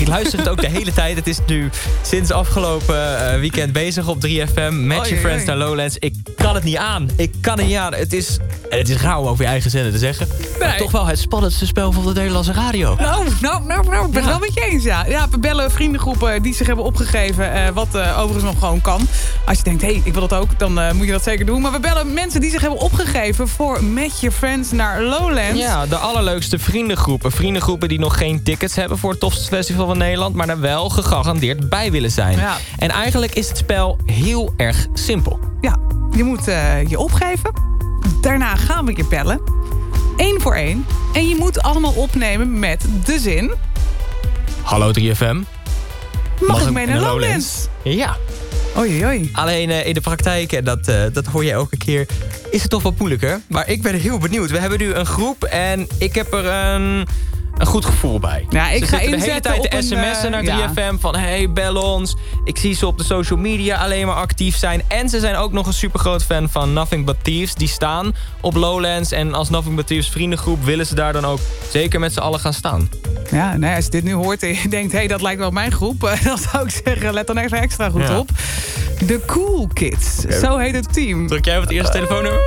Ik luister het ook de hele tijd. Het is nu sinds afgelopen weekend bezig op 3FM. Met je friends naar Lowlands. Ik kan het niet aan. Het is rauw over je eigen zender te zeggen. Nee. Maar toch wel het spannendste spel van de Nederlandse radio. Nou, ik ben het wel met je eens, ja. Ja, we bellen vriendengroepen die zich hebben opgegeven. Wat overigens nog gewoon kan. Als je denkt, ik wil dat ook, dan moet je dat zeker doen. Maar we bellen mensen die zich hebben opgegeven voor Met je friends naar Lowlands. Ja, de allerleukste vriendengroepen. Vriendengroepen die nog geen tickets hebben voor het tofste festival van Nederland, maar daar wel gegarandeerd bij willen zijn. Ja. En eigenlijk is het spel heel erg simpel. Ja, je moet je opgeven. Daarna gaan we je bellen. 1 voor 1. En je moet allemaal opnemen met de zin... Hallo 3FM. Mag ik mee naar Lowlands? Ja. Oei. Alleen in de praktijk, en dat hoor je elke keer, is het toch wat moeilijker. Maar ik ben heel benieuwd. We hebben nu een groep en ik heb er een goed gevoel bij. Ja, ik ga de hele tijd de sms'en naar 3FM van hey, bel ons. Ik zie ze op de social media alleen maar actief zijn. En ze zijn ook nog een supergroot fan van Nothing But Thieves. Die staan op Lowlands en als Nothing But Thieves vriendengroep willen ze daar dan ook zeker met z'n allen gaan staan. Ja, als je dit nu hoort en je denkt, dat lijkt wel mijn groep. Dan zou ik zeggen, let dan even extra goed op. De Cool Kids, zo heet het team. Druk jij op het eerste telefoonnummer?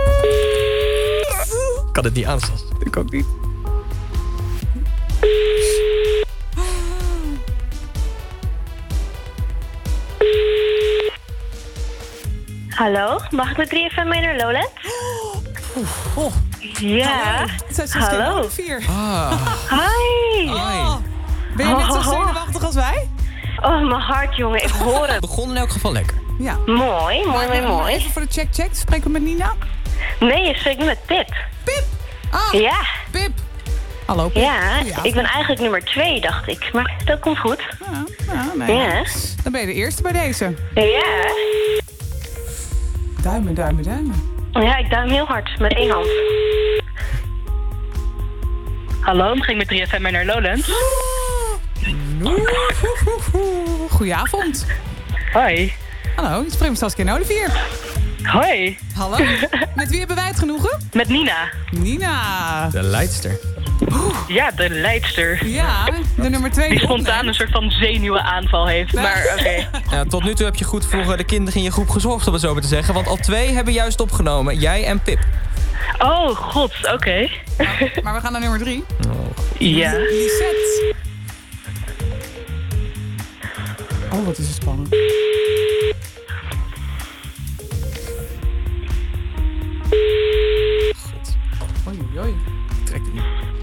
Ik kan het niet aanstaan. Ik ook niet. Hallo, mag ik met 3FM mee naar Lowlands? Ja. Hallo. Hi. Ben je net zo zenuwachtig als wij? Oh, mijn hart, jongen. Ik hoor het. Het begon in elk geval lekker. Ja. Mooi. Even voor de check. Spreken we met Nina? Nee, je spreekt met Pip. Pip? Ah, ja. Pip. Hallo, Pip. Ja, ik ben eigenlijk nummer 2, dacht ik. Maar dat komt goed. Ja. Dan ben je de eerste bij deze. Ja. Duimen. Ja, ik duim heel hard. Met 1 hand. Hallo, mag ik met 3FM mee naar Lowlands? Goedenavond. Hoi. Hallo, je spreekt met Saskia en Olivier. Hoi. Hallo. Met wie hebben wij het genoegen? Met Nina. Nina. De leidster. Ja, de leidster. Ja, de nummer 2. Die spontaan een soort van zenuwenaanval heeft. Maar oké. Ja, tot nu toe heb je goed voor de kinderen in je groep gezorgd, om het zo maar te zeggen. Want al 2 hebben juist opgenomen. Jij en Pip. Oh, god. Oké. Maar we gaan naar nummer 3. Ja. Lisette. Oh, wat is het spannend. God. Oei. Trek het niet.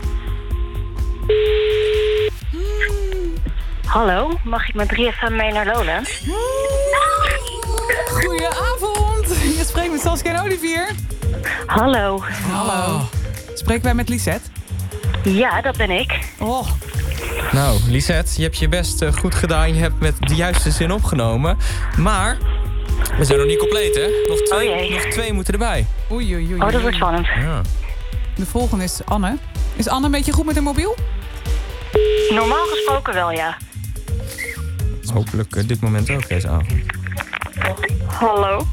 Hallo, mag ik met 3FM mee naar Lowlands? Goedenavond. Je spreekt met Saskia en Olivier. Hallo. Spreken wij met Lisette? Ja, dat ben ik. Oh. Nou, Lisette, je hebt je best goed gedaan. Je hebt met de juiste zin opgenomen. Maar we zijn nog niet compleet, hè? Nog twee moeten erbij. Oei. Oh, dat wordt spannend. Ja. De volgende is Anne. Is Anne een beetje goed met een mobiel? Normaal gesproken wel, ja. Hopelijk dit moment ook deze avond. Hallo.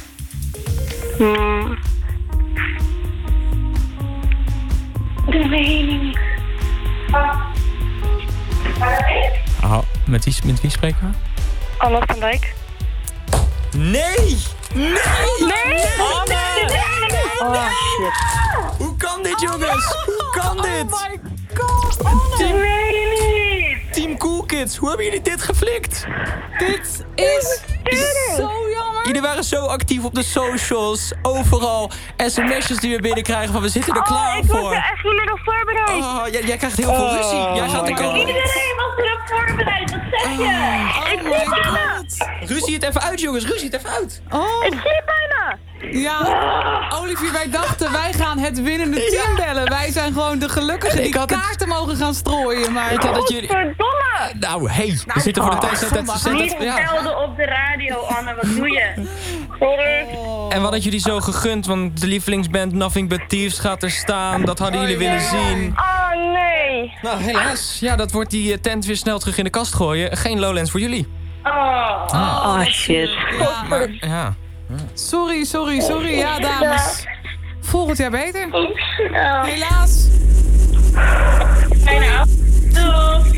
De mening. Met wie spreken we? Anne van Dijk. Nee! Oh, shit. Hoe kan dit, jongens? Hoe kan dit? Oh my god. De mening. Team Cool Kids, hoe hebben jullie dit geflikt? Dit is zo jammer. Jullie waren zo actief op de socials, overal. SMS'jes die we binnenkrijgen van we zitten er klaar ik voor. was er echt niet meer op voorbereid. Oh, jij krijgt heel veel ruzie. Jij gaat de kant. Iedereen was erop voorbereid, wat zeg je? Ik zie het bijna. Ruzie het even uit, jongens. Ruzie het even uit. Oh. Ik zie het bijna. Ja, Olivier, wij dachten wij gaan het winnende team bellen. Wij zijn gewoon de gelukkigen die kaarten mogen gaan strooien. Maar Ik had dat jullie... Verdomme. Nou, we zitten voor de tijd. Niet vertelde op de radio, Anne, wat doe je? Sorry. En wat had jullie zo gegund, want de lievelingsband Nothing But Thieves gaat er staan. Dat hadden jullie willen zien. Oh, nee. Nou, helaas. Ja, dat wordt die tent weer snel terug in de kast gooien. Geen Lowlands voor jullie. Oh, shit. Ja. Sorry. Ja, dames. Volgend jaar beter. Oh. Helaas. Fijne avond. Doei.